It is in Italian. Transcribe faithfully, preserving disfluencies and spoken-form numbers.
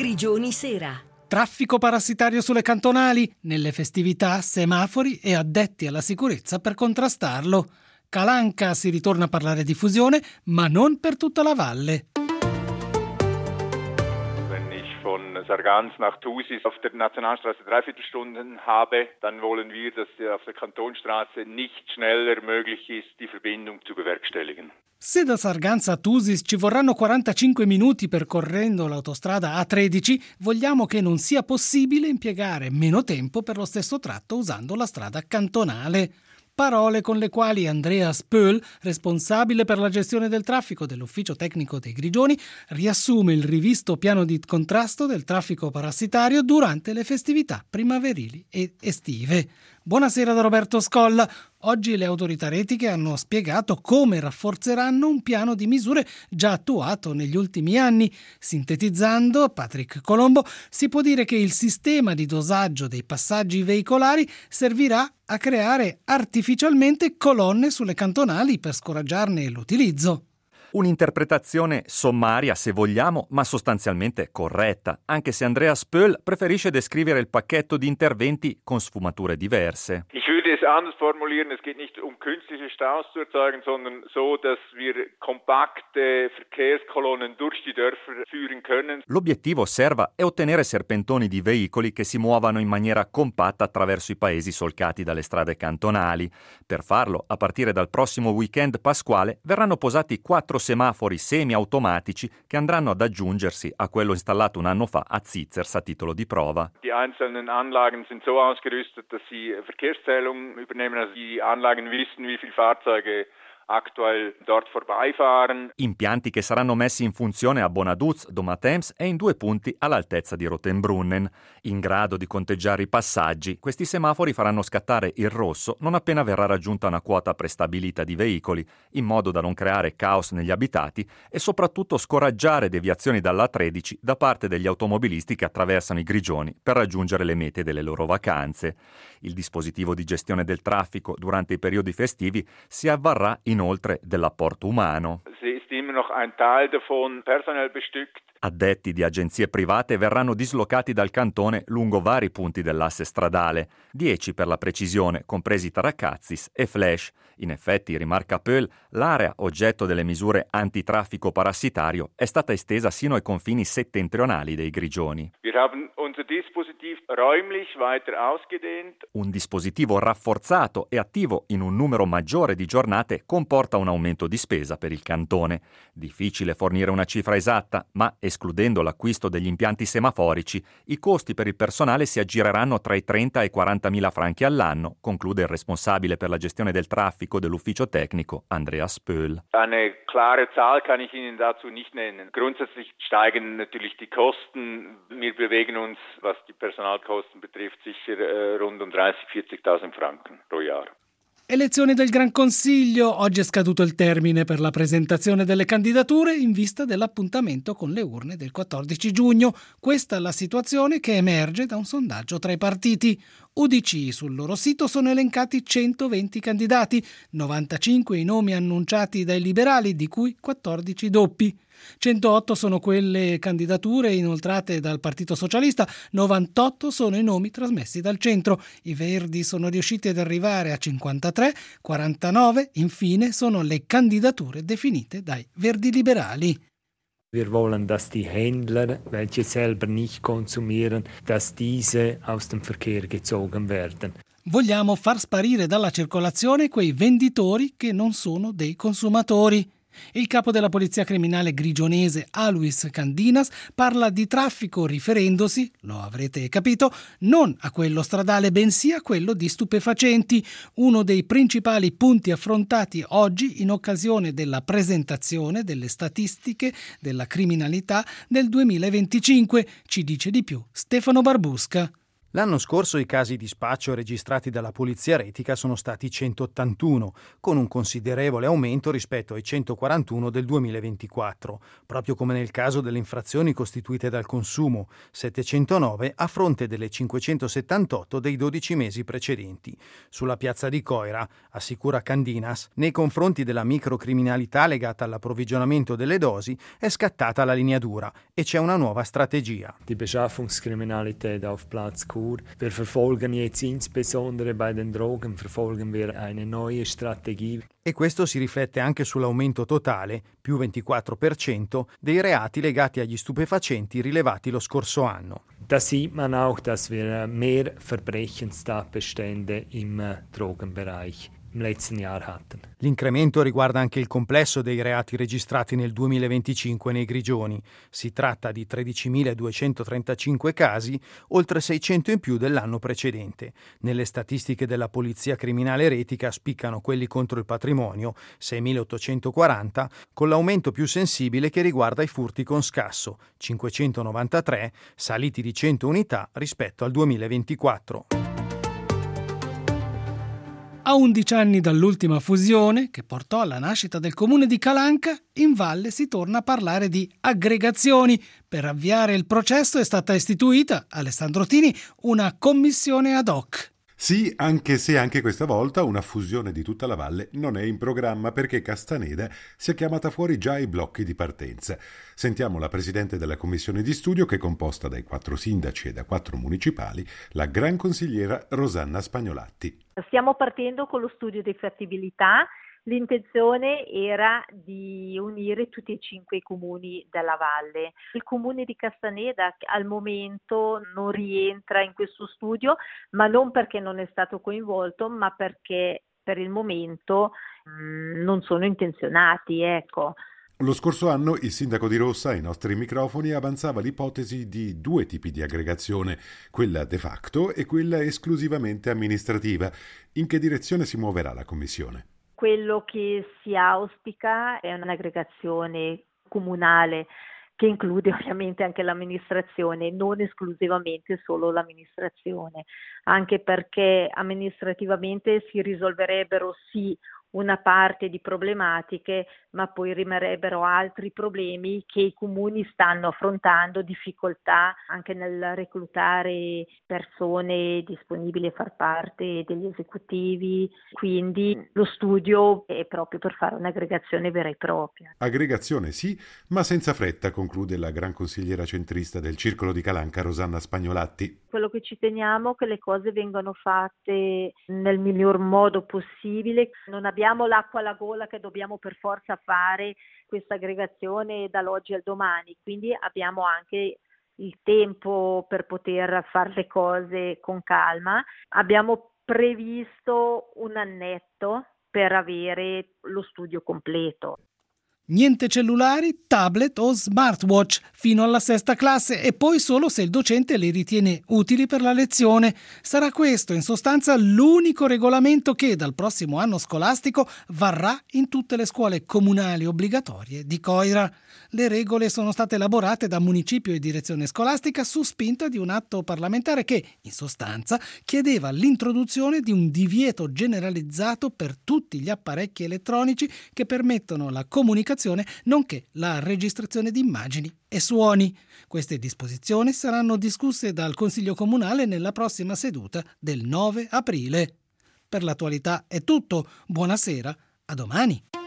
Grigioni Sera. Traffico parassitario sulle cantonali, nelle festività, semafori e addetti alla sicurezza per contrastarlo. Calanca si ritorna a parlare di fusione, ma non per tutta la valle. Wenn ich von Sargans nach Thusis auf der Nationalstraße dreiviertel Stunden habe, dann wollen wir, dass auf der Kantonstraße nicht schneller möglich ist, die Verbindung zu bewerkstelligen. Se da Sarganza a Thusis ci vorranno quarantacinque minuti percorrendo l'autostrada A tredici, vogliamo che non sia possibile impiegare meno tempo per lo stesso tratto usando la strada cantonale. Parole con le quali Andreas Pöhl, responsabile per la gestione del traffico dell'ufficio tecnico dei Grigioni, riassume il rivisto piano di contrasto del traffico parassitario durante le festività primaverili e estive. Buonasera da Roberto Scolla. Oggi le autorità etiche hanno spiegato come rafforzeranno un piano di misure già attuato negli ultimi anni. Sintetizzando, Patrick Colombo, si può dire che il sistema di dosaggio dei passaggi veicolari servirà a creare artificialmente colonne sulle cantonali per scoraggiarne l'utilizzo. Un'interpretazione sommaria, se vogliamo, ma sostanzialmente corretta, anche se Andreas Pöhl preferisce descrivere il pacchetto di interventi con sfumature diverse. Ich würde es anders formulieren, es geht nicht um künstliche Staus zu erzeugen, sondern so, dass wir kompakte Verkehrskolonnen durch die Dörfer führen können. L'obiettivo, osserva, è ottenere serpentoni di veicoli che si muovano in maniera compatta attraverso i paesi solcati dalle strade cantonali. Per farlo, a partire dal prossimo weekend pasquale, verranno posati quattro semafori semi-automatici che andranno ad aggiungersi a quello installato un anno fa a Zizers a titolo di prova. Die einzelnen Anlagen sind so ausgerüstet, dass sie Verkehrszählung übernehmen, also die Anlagen wissen, wie viele Fahrzeuge aktuell dort vorbeifahren. Impianti che saranno messi in funzione a Bonaduz, Domatems e in due punti all'altezza di Rotenbrunnen. In grado di conteggiare i passaggi, questi semafori faranno scattare il rosso non appena verrà raggiunta una quota prestabilita di veicoli, in modo da non creare caos negli abitati e soprattutto scoraggiare deviazioni dalla A tredici da parte degli automobilisti che attraversano i Grigioni per raggiungere le mete delle loro vacanze. Il dispositivo di gestione del traffico durante i periodi festivi si avvarrà in inoltre dell'apporto umano. Sie ist immer noch ein Teil davon personell bestückt. Addetti di agenzie private verranno dislocati dal cantone lungo vari punti dell'asse stradale, dieci per la precisione, compresi Taracazzis e Flash. In effetti, rimarca Pöhl, l'area oggetto delle misure antitraffico parassitario è stata estesa sino ai confini settentrionali dei Grigioni. Wir haben unser Dispositiv räumlich weiter ausgedehnt. Un dispositivo rafforzato e attivo in un numero maggiore di giornate comporta un aumento di spesa per il cantone. Difficile fornire una cifra esatta, ma escludendo l'acquisto degli impianti semaforici, i costi per il personale si aggireranno tra i trenta e i quarantamila franchi all'anno, conclude il responsabile per la gestione del traffico dell'ufficio tecnico Andreas Pöhl. Eine klare Zahl kann ich Ihnen dazu nicht nennen. Grundsätzlich steigen natürlich die Kosten. Wir bewegen uns, was die Personalkosten betrifft, sicher äh, rund um dreißig, vierzigtausend Franken pro Jahr. Elezioni del Gran Consiglio. Oggi è scaduto il termine per la presentazione delle candidature in vista dell'appuntamento con le urne del quattordici giugno. Questa è la situazione che emerge da un sondaggio tra i partiti. U D C, sul loro sito sono elencati centoventi candidati, novantacinque i nomi annunciati dai liberali, di cui quattordici doppi. centootto sono quelle candidature inoltrate dal Partito Socialista, novantotto sono i nomi trasmessi dal centro. I Verdi sono riusciti ad arrivare a cinquantatré, quarantanove infine sono le candidature definite dai Verdi liberali. Wir wollen, dass die Händler, welche selber nicht konsumieren, dass diese aus dem Verkehr gezogen werden. Vogliamo far sparire dalla circolazione quei venditori che non sono dei consumatori. Il capo della polizia criminale grigionese Alois Candinas parla di traffico riferendosi, lo avrete capito, non a quello stradale bensì a quello di stupefacenti, uno dei principali punti affrontati oggi in occasione della presentazione delle statistiche della criminalità del duemilaventicinque, ci dice di più Stefano Barbusca. L'anno scorso i casi di spaccio registrati dalla Polizia Retica sono stati centottantuno, con un considerevole aumento rispetto ai centoquarantuno del duemilaventiquattro, proprio come nel caso delle infrazioni costituite dal consumo, settecentonove a fronte delle cinquecentosettantotto dei dodici mesi precedenti. Sulla piazza di Coira, assicura Candinas, nei confronti della microcriminalità legata all'approvvigionamento delle dosi è scattata la linea dura e c'è una nuova strategia. Die Beschaffungskriminalität auf Platz Chur. Wir verfolgen jetzt insbesondere bei den Drogen verfolgen wir eine neue Strategie. E questo si riflette anche sull'aumento totale, più ventiquattro per cento, dei reati legati agli stupefacenti rilevati lo scorso anno. Da sieht man auch, dass wir mehr Verbrechenstatbestände im Drogenbereich im letzten Jahr hatten. L'incremento riguarda anche il complesso dei reati registrati nel duemilaventicinque nei Grigioni. Si tratta di tredicimiladuecentotrentacinque casi, oltre seicento in più dell'anno precedente. Nelle statistiche della Polizia Criminale Retica spiccano quelli contro il patrimonio, seimilaottocentoquaranta, con l'aumento più sensibile che riguarda i furti con scasso, cinquecentonovantatré, saliti di cento unità rispetto al duemilaventiquattro. A undici anni dall'ultima fusione, che portò alla nascita del comune di Calanca, in valle si torna a parlare di aggregazioni. Per avviare il processo è stata istituita, Alessandro Tini, una commissione ad hoc. Sì, anche se anche questa volta una fusione di tutta la valle non è in programma perché Castaneda si è chiamata fuori già ai blocchi di partenza. Sentiamo la presidente della commissione di studio, che è composta dai quattro sindaci e da quattro municipali, la gran consigliera Rosanna Spagnolatti. Stiamo partendo con lo studio di fattibilità. L'intenzione era di unire tutti e cinque i comuni della valle. Il comune di Castaneda al momento non rientra in questo studio, ma non perché non è stato coinvolto, ma perché per il momento mh, non sono intenzionati, ecco. Lo scorso anno il sindaco di Rossa ai nostri microfoni avanzava l'ipotesi di due tipi di aggregazione, quella de facto e quella esclusivamente amministrativa. In che direzione si muoverà la commissione? Quello che si auspica è un'aggregazione comunale che include ovviamente anche l'amministrazione, non esclusivamente solo l'amministrazione, anche perché amministrativamente si risolverebbero sì una parte di problematiche, ma poi rimarrebbero altri problemi che i comuni stanno affrontando, difficoltà anche nel reclutare persone disponibili a far parte degli esecutivi, quindi lo studio è proprio per fare un'aggregazione vera e propria. Aggregazione sì, ma senza fretta, conclude la gran consigliera centrista del Circolo di Calanca Rosanna Spagnolatti. Quello che ci teniamo è che le cose vengano fatte nel miglior modo possibile. Non abbiamo l'acqua alla gola che dobbiamo per forza fare questa aggregazione dall'oggi al domani, quindi abbiamo anche il tempo per poter fare le cose con calma. Abbiamo previsto un annetto per avere lo studio completo. Niente cellulari, tablet o smartwatch fino alla sesta classe e poi solo se il docente li ritiene utili per la lezione. Sarà questo in sostanza l'unico regolamento che dal prossimo anno scolastico varrà in tutte le scuole comunali obbligatorie di Coira. Le regole sono state elaborate da municipio e direzione scolastica su spinta di un atto parlamentare che, in sostanza, chiedeva l'introduzione di un divieto generalizzato per tutti gli apparecchi elettronici che permettono la comunicazione nonché la registrazione di immagini e suoni. Queste disposizioni saranno discusse dal Consiglio Comunale nella prossima seduta del nove aprile. Per l'attualità è tutto. Buonasera, a domani.